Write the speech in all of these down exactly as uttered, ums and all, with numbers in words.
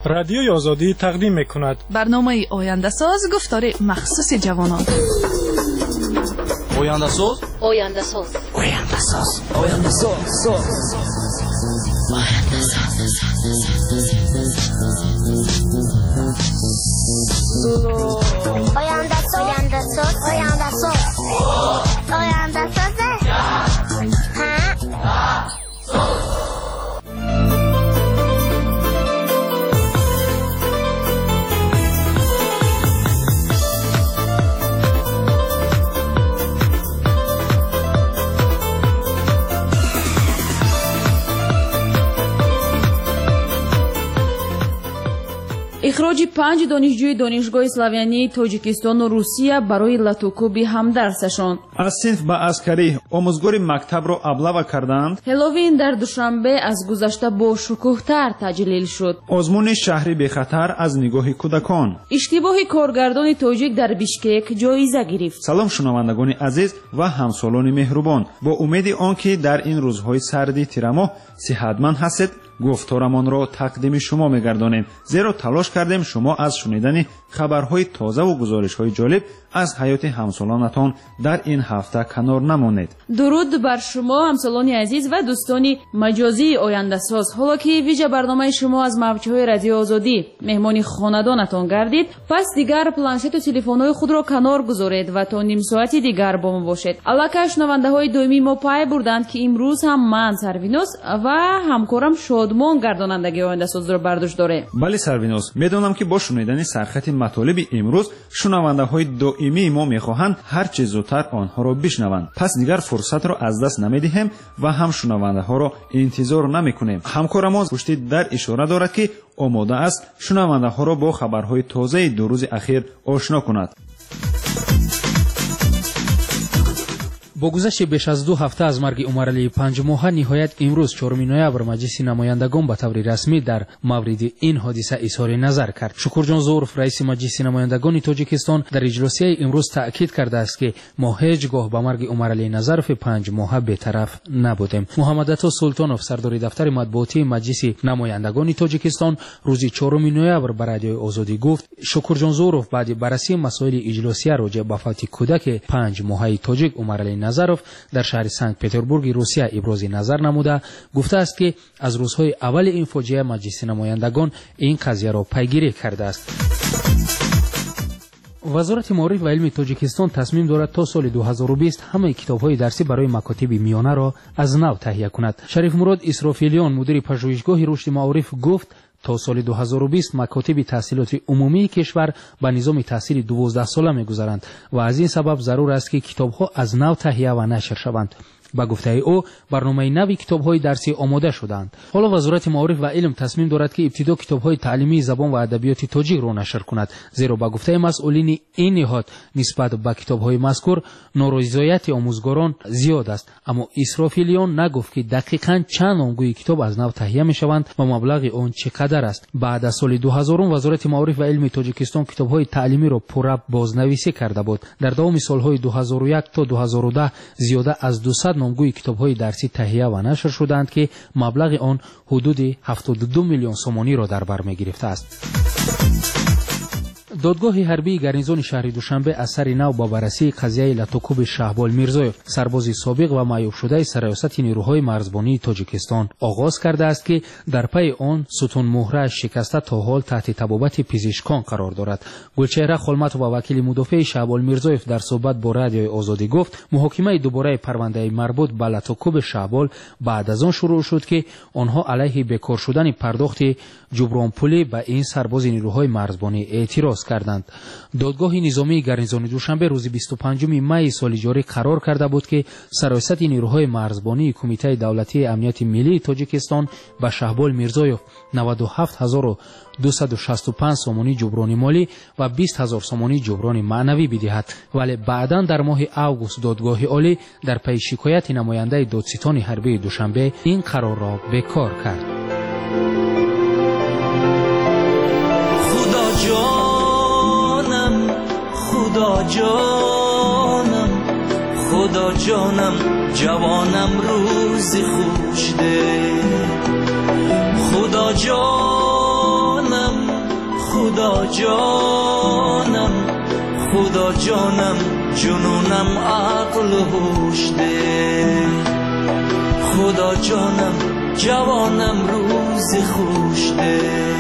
رادیوی آزادی تقدیم می‌کند. برنامه آینده ساز گفتار مخصوص جوانان. آینده ساز آینده ساز آینده ساز آینده ساز آینده ساز آینده ساز آینده ساز آینده ساز اخراج پنج دانشجوی دانشگاه سلاویانی تاجیکستان و روسیه برای لاتوکوبی همدرسشان. از صنف به عسکری آموزگار مکتب را ابلغ کردند. هلووین در دوشنبه از گذشته با شکوه‌تر تجلیل شد. آزمون شهری به خطر از نگاه کودکان. اشتباه کارگردان تاجیک در بیشکک جایزه گرفت. سلام شنوندگان عزیز و همسالان مهربان، با امید آنکه در این روزهای سردی تیرماه صحتمند هستید گفتارمان را تقدیم شما می‌گردانیم، زیرا تلاش کردیم شما از شنیدن خبرهای تازه و گزارش‌های جالب از حیات همسالانتان در این هفته کنار نمانید. درود بر شما همسالان عزیز و دوستان مجازی آینده ساز. حالا که ویژه برنامه شما از موج‌های رادیو آزادی مهمان خانواده‌تان گردید، پس دیگر پلنشت و تلفن‌های خود را کنار گذارید و تا نیم ساعتی دیگر با ما باشید. البته شنونده‌های دائمی ما پای بردند که امروز هم من سروینوس و همکارم شادمان گردانندگی آینده ساز را برداشت داره. بله سروینوس، میدونم که با شنیدن سرخط مطالب امروز شنونده‌های دائمی ما میخواهند هر چه زودتر آنها را بشنوند. پس دیگر فرصت را از دست نمیدهیم و هم شنونده‌ها را انتظار نمیکنیم. همکارم پشت در اشاره دارد که آماده است شنونده‌ها را با خبرهای تازه دو روز اخیر آشنا کند. با گذشت بیش از دو هفته از مرگ عمرعلی پنج ماهه، نهایت امروز چهارم نوامبر مجلس نمایندگان به طور رسمی در مورد این حادثه اظهار نظر کرد. شکرجان زوروف رئیس مجلس نمایندگان تاجیکستان در اجلاسی امروز تاکید کرده است که ما هیچگاه به مرگ عمرعلی نظروف پنج ماهه بی‌طرف نبودیم. محمد عطا سلطانوف سردار دفتر مطبوعاتی مجلس نمایندگان تاجیکستان روز چهارم نوامبر به رادیو آزادی گفت شکرجان زوروف بعد بررسی مسائل اجلاسی راجع به فوت کودک پنج ماهه تاجیک عمرعلی نظروف در شهر سنت پترزبورگ روسیه ابراز نظر نموده گفته است که از روزهای اول این فاجعه مجلس نمایندگان این قضیه را پیگیری کرده است. وزارت معارف و علم تاجیکستان تصمیم دارد تا سال دو هزار و بیست همه کتاب‌های درسی برای مکاتب میانه را از نو تهیه کند. شریف مراد اسرافیلیان مدیر پژوهشگاه رشد معارف گفت تا سال دو هزار و بیست مکاتب تحصیلات عمومی کشور به نظام تحصیل دوازده ساله می‌گذرند و از این سبب ضرور است که کتاب‌ها از نو تهیه و نشر شوند. با گفته او برنامه نوی کتاب‌های درسی آماده شدند. حالا وزارت معارف و علم تصمیم دارد که ابتدا کتاب‌های تعلیمی زبان و ادبیات تاجیک را نشر کند، زیرا با گفته مسئولین این نهاد نسبت به کتاب‌های مذکور نارضایتی آموزگاران زیاد است. اما اسرافیلیان نگفت که دقیقاً چند نامگوی کتاب از نو تهیه می‌شوند و مبلغ آن چقدر است. بعد از سال دو هزار وزارت معارف و علم تاجیکستان کتاب‌های تعلیمی را پورا بازنویسی کرده بود. در دوام سال‌های دو هزار و یک تا دو هزار و ده زیاده از دویست نامگوی کتاب‌های درسی تهیه و نشر شدند که مبلغ آن حدود هفتاد و دو میلیون سومانی را در بر می‌گرفته است. دادگاه حربی گارنیزون شهر دوشنبه از سر نو با بررسی قضیه لاتوکوب شهبال میرزایف سرباز سابق و معیوب شده سرریاست نیروهای مرزبانی تاجیکستان آغاز کرده است که در پی آن ستون مهره شکسته تا حال تحت طبابت پزشکان قرار دارد. گلچهره خلمت و وکیل مدافع شهبال میرزایف در صحبت با رادیو آزادی گفت محاکمه دوباره پرونده مربوط به لاتوکوب شهبال بعد از آن شروع شد که آنها علیه بیکار شدن پرداخت جبران پولی به این سرباز نیروهای مرزبانی اعتراض کردند. دادگاه نظامی گارنیزون دوشنبه روز بیست و پنجم می سال جاری قرار کرده بود که سرایست نیروهای مرزبانی کمیته دولتی امنیت ملی تاجیکستان به شهبال میرزایف نود و هفت هزار و دویست و شصت و پنج سومانی جبران مالی و بیست هزار سومانی جبران معنوی بدهد، ولی بعداً در ماه اوگوست دادگاه عالی در پی شکایت نماینده دادستان حربی دوشنبه این قرار را بکار کرد. خدا جانم خدا جانم خدا جانم جوانم روز خوش ده خدا جانم خدا جانم خدا جانم جنونم عقل و هوش ده خدا جانم جوانم روز خوش ده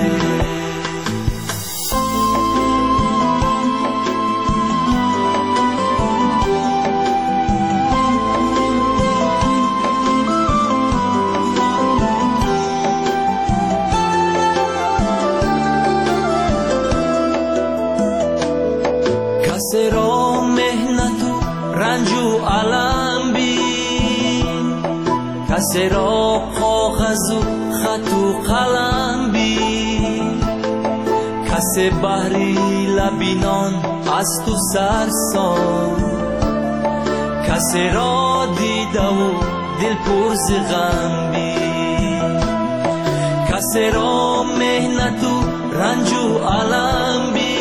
کسی را مهنت و رنج و علم بین کسی را کاغذ و خط و قلم بین کسی بحری لبینان از تو سرسان کسی را دیده و دل پر ز غم بین کسی را مهنت و رنج و علم بین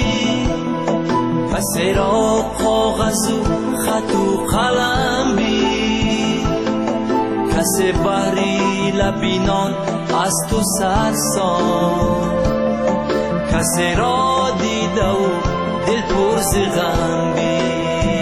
کسی را کاغذ و خط و قلم بین کسی بحری لبینان از تو سرسان کسی را دیده و دل پر ز غم بین.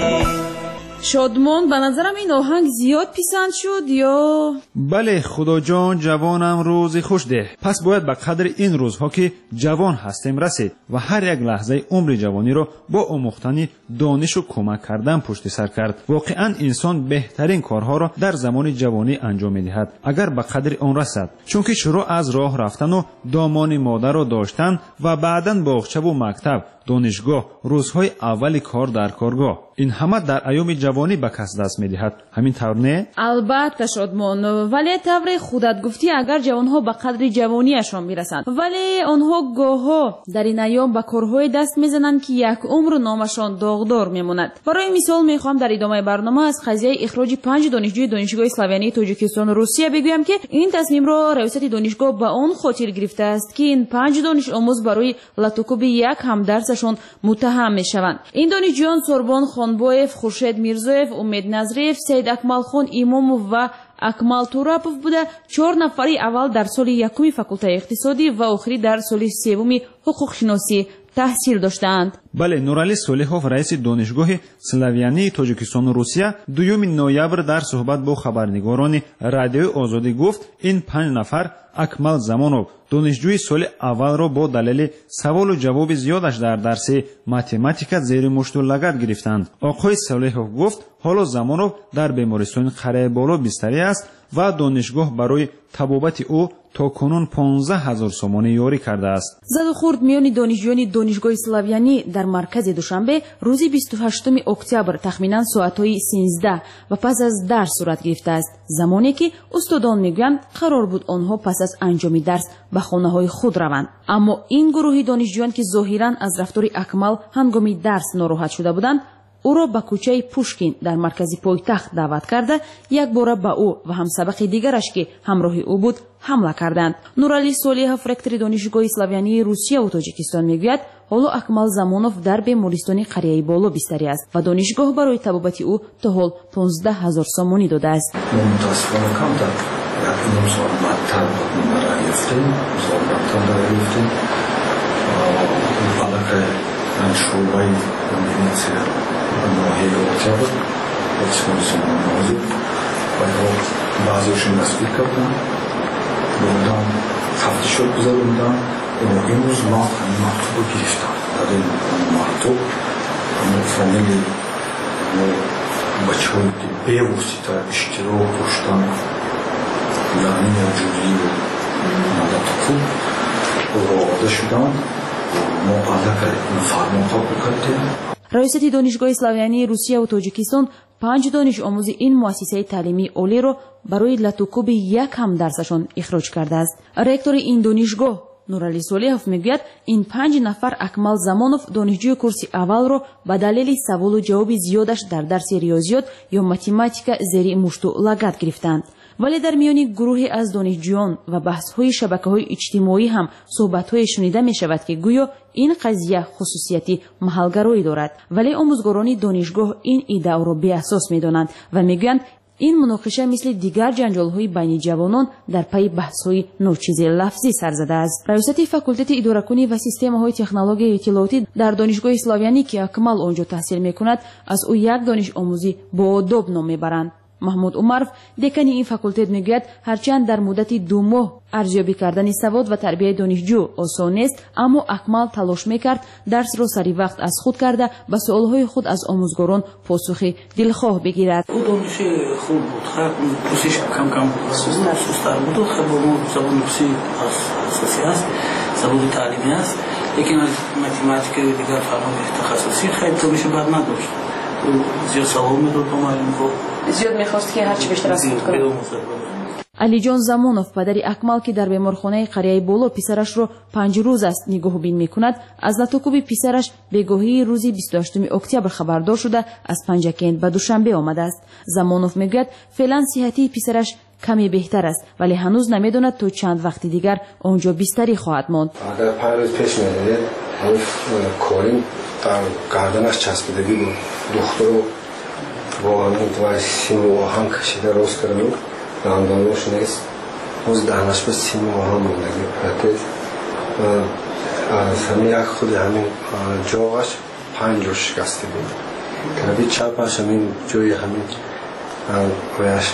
شادمان به نظرم این آهنگ زیاد پسند شد یا؟ بله خدا جان جوانم روزی خوش ده. پس باید به قدر این روزها که جوان هستیم رسید و هر یک لحظه عمر جوانی را با آموختن دانش و کمک کردن پشت سر کرد. واقعا انسان بهترین کارها را در زمان جوانی انجام می‌دهد اگر به قدر آن رسد، چون که شروع از راه رفتن و دامان مادر را داشتن و بعداً باغچه و مکتب، دانشگاه، روزهای اول کار در کارگاه، این همه در ایام جوانی به کس دست می‌دهد. همین طور نه؟ البته شادمان، ولی طور خودت گفتی اگر جوانها به قدر جوانیشان میرسند ولی آنها گاهها در این ایام به کارهای دست میزنند که یک عمر نامشان داغدار میماند. برای مثال میخوام در ادامه برنامه از قضیه اخراج پنج دانشجوی دانشگاه اسلاویانی تاجیکستان و روسیه بگویم که این تصمیم را رئیست دانشگاه به آن خاطر گرفته است که این پنج دانش آموز برای لطوکوب یک همدرسشان متهم میشوند. این دانشجویان سوربان خانبویف، خورشید میرزویف، امید نظریف، سید اکمل خان ایماموف و اکمل توراپوف بوده. چهار نفری اول در سال یکم فاکولته اقتصادی و آخری در سال سوم حقوق شناسی تحصیل داشتند. بله، نورعلی صالحوف رئیس دانشگاه سلاویانی تاجیکستان و روسیه دوم نوامبر در صحبت با خبرنگاران رادیوی آزادی گفت این پنج نفر اکمل زمانوف دانشجوی سال اول را با دلیل سوال و جواب زیادش در درس ماتماتیک زیر مشت و لگد گرفتند. آقای صالحوف گفت حالا زمانوف در بیمارستان قره بالا بستری است و دانشگاه برای طبابت او تا کنون پانزده هزار سومانی یاری کرده است. زد و خورد میان دانشجویان دانشگاه اسلاویانی در مرکز دوشنبه روز بیست و هشتم اکتبر تخمینا ساعتهای سیزده و پس از درس صورت گرفته است، زمانی که استادان میگویند قرار بود آنها پس از انجام درس به خانه های خود روند. اما این گروه دانشجویان که ظاهرا از رفتار اکمل هنگام درس ناراحت شده بودند، او را به کوچه پوشکین در مرکز پایتخت دعوت کرده یک بار به او و همسبق دیگرش که همراه او بود حمله کردند. نورعلی صالحوف رکتور دانشگاه اسلاویانی روسیه و تاجیکستان میگوید حالا اکمل زمانوف در بیمارستان قریه بالا بستری است و دانشگاه برای طبابت او تا حال پانزده هزار سومانی داده است. ناحیه اکتبر اکسپانسیون نازی و بعضیشون دستگیر کردن بودن تفتیشات گذاروندن و این روز ما همین مکتوب رو گرفتن. در این مکتوب همون فامیلی بچه های به واسطه اشتراک داشتن یعنی موجودی و مدت خوب آورده شدن و ما علاقه این فرمان قبول کردیم. رئیست دانشگاه اسلاویانی روسیه و تاجیکستان پنج دانش آموز این مؤسسه تعلیمی عالی را برای لطوکوب یک هم درسشان اخراج کرده است. رکتور این دانشگاه نورعلی صالحوف میگوید این پنج نفر اکمل زمانوف دانشجوی کورس اول را به دلیل سوال و جواب زیادش در درس ریاضیات یا ماتماتیک زیر مشت و لگد گرفتند. ولی در میان گروهی از دانشجویان و بحث‌های شبکه‌های اجتماعی هم صحبت‌های شنیده می‌شود که گویا این قضیه خصوصیتی محلگرایی دارد، ولی آموزگاران دانشگاه این ایده را بی‌اساس می‌دانند و می‌گویند این مناقشه مثل دیگر جنجال‌های بین جوانان در پی بحث‌های ناچیز لفظی سر زده است. رئیس فاکولته اداره‌کنی و سیستم‌های تکنولوژی اطلاعاتی در دانشگاه اسلاویانی که اکمال آنجا تحصیل می‌کند، از او یک دانش آموزی با ادب نام می‌برند. محمود عمرов دکان این فاکولته میگوید هرچند در مدت دو ماه ارزیابی کردن سواد و تربیت دانشجو آسان است، اما اکمال تلاش میکرد درس را سری وقت از خود کرده به سوالهای خود از آموزگاران پاسخ دلخواه بگیرد. او دانش خوب بود، خب پرسش کم کم سوستر بود، خب ما زبان نفسی اساسی است، زبان تعلیمی است، لیکن از متماتیک دیگر فرمان تخصصی خیلی دانش بد نداشت. زیاد سوال میداد با معلم خود، زیاد میخواست که هرچی بیشتر از خود کنه. علی جان زمانوف پدر اکمال که در بیمارخانه قریه بالا پسرش رو پنج روز است نگاه بین میکند، از نتوکوب پسرش بگاهی روزی بیست و هشتم اکتبر خبردار شده از پنجکند به دوشنبه آمده است. زمانوف میگوید فعلا صحتی پسرش کمی بهتر است، ولی هنوز نمیداند تا چند وقت دیگر آنجا بیستری خواهد ماند. اگر پنج روز پیش میدید همون کاریم در گردنش چسبیدگی بود، دختر رو با همین توی سیم و آهن کشیده روز کرده بود، دندانش نیست، روز دهنش به سیم و آهن موندگی پرتید، از همین یک خود همین جاغش پنج رو شکسته بود، طرفی چپش همین جوی همین رویش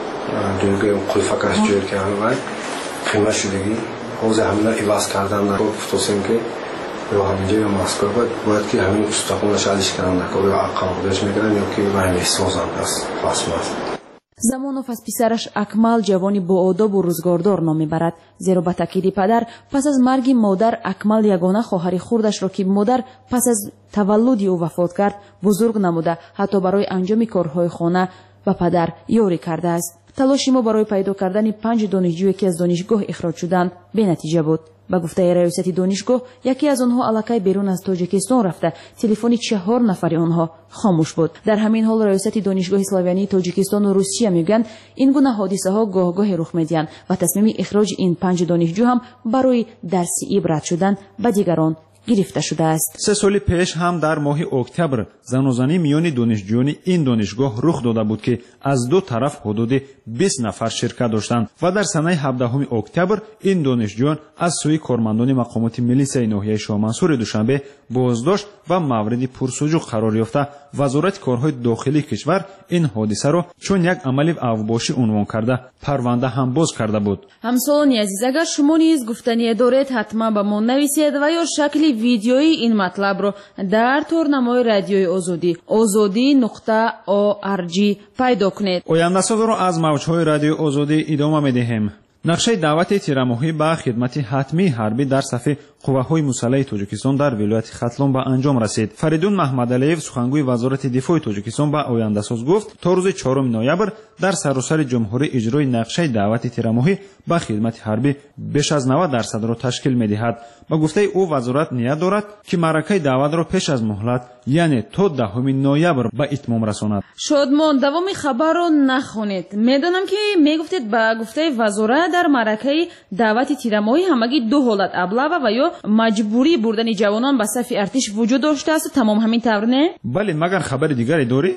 دویگه قلفکش جوی که همین خیمه شدگی، روز همین ایواز کردن نرو فتوسیم که یا همینجا یا مسکر باید باید که همین استخونش علیش کردن نکنه یا عقام بودش میگرن یا که وحی سازند است خاصم است. زمانوف از پسرش اکمال جوانی با آداب و روزگاردار نام میبرد، زیرا به تاکید پدر پس از مرگ مادر اکمال یگانه خواهر خردش را که مادر پس از تولد او وفات کرد بزرگ نموده، حتی برای انجام کارهای خانه و پدر یاری کرده است. تلاش ما برای پیدا کردن پنج دانشجویی که از دانشگاه اخراج شدند به نتیجه بود. با گفته رئیس دانشگاه یکی از آنها الکی بیرون از تاجیکستان رفته، تلفن چهار نفر آنها خاموش بود. در همین حال رئیس دانشگاه اسلاویانی تاجیکستان و روسیه میگویند این گونه حادثه ها گاه گاه رخ میدهند و تصمیم اخراج این پنج دانشجو هم برای درسی عبرت شدن به دیگران گرفته شده است. سه سال پیش هم در ماه اکتبر زنوزنی میان دانشجویان این دانشگاه رخ داده بود که از دو طرف حدود بیست نفر شرکت داشتند و در سنه هفدهم اکتبر این دانشجویان از سوی کارمندان مقامات ملیسیای ناحیه شاه منصور دوشنبه بازداشت و مورد پرسجو قرار یافته وزارت کارهای داخلی کشور این حادثه را چون یک عمل اوباشی عنوان کرده پرونده هم باز کرده بود. همسالان عزیز، اگر شما نیز گفتنی دارید حتما به ما نویسید و یا شکلی ویدیویی این مطلب رو در تورنمای رادیوی آزادی آزادی نقطه او ار جی پیدا کنید. آینده ساز رو از موجهای رادیو آزادی ادامه میدهیم. نقشه دعوت تیرماهی به خدمت حتمی حربی در صف قوه‌های مسلح تاجیکستان در ولایت ختلون به انجام رسید. فریدون محمدعلیев سخنگوی وزارت دفاع تاجیکستان به آینده ساز گفت تا روز چهارم نوامبر در سراسر جمهوری اجرای نقشه دعوت تیرماهی به خدمت حربی بیش از نود درصد را تشکیل می‌دهد. با گفته او وزارت نیت دارد که معرکه دعوت را پیش از مهلت یعنی تا دهم نوامبر به اتمام رساند. شادمان دوام خبر را نخونید. میدانم که میگفتید با گفته وزارت در معرکه دعوت تیرماهی همگی دو حالت ابله و یا مجبوری بردن جوانان به صف ارتش وجود داشته است. تمام همین طور نه؟ بله، مگر خبر دیگری داری؟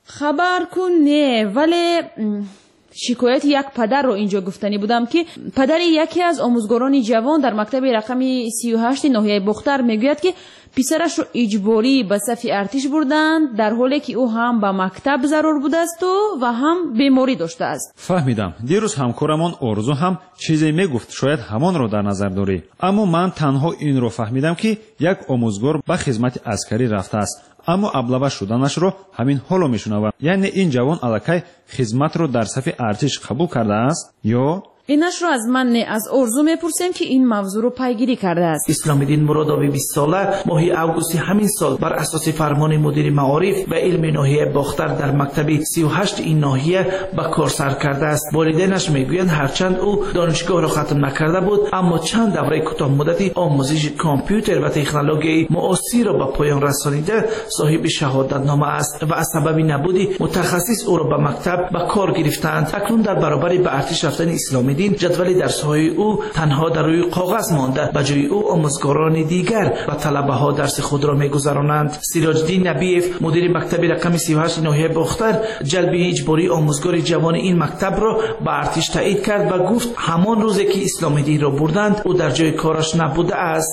خبر کن نه، ولی شکایت یک پدر رو اینجا گفتنی بودم که پدر یکی از آموزگاران جوان در مکتب رقم سی و هشت ناحیه بختر میگوید که پسرش رو اجباری به صف ارتش بردند در حالی که او هم به مکتب ضرور بوده است و هم بیماری داشته است. فهمیدم. دیروز همکارمان آرزو هم چیزی میگفت، شاید همان رو در نظر داری. اما من تنها این رو فهمیدم که یک آموزگار به خدمت عسکری رفته است، اما ابله شدنش رو همین حالا میشنوم. یعنی این جوان الکی خدمت رو در صف ارتش قبول کرده است یا اینش رو از من نه، از آرزو میپرسیم که این موضوع رو پیگیری کرده است. اسلام الدین مرادوی بیست ساله ماه اوگوست همین سال بر اساس فرمان مدیر معارف و علم ناحیه باختر در مکتب سی و هشت این ناحیه به کار سر کرده است. والدینش میگویند هرچند او دانشگاه را ختم نکرده بود، اما چند دوره کوتاه مدتی آموزش کامپیوتر و تکنولوژی معاصر را به پایان رسانیده صاحب شهادت نامه است و از سبب نبودی متخصص او را به مکتب به کار گرفتند. اکنون در برابر به ارتش رفتن اسلام اسلام‌الدین جدول درس‌های او تنها در روی کاغذ مانده، به جای او آموزگاران دیگر و طلبه‌ها درس خود را می‌گذرانند. سیراج‌الدین نبیف مدیر مکتب رقم سی و هشت ناحیه باختر جلب اجباری آموزگار جوان این مکتب را به ارتش تایید کرد و گفت همان روزی که اسلام‌الدین را بردند او در جای کارش نبوده است.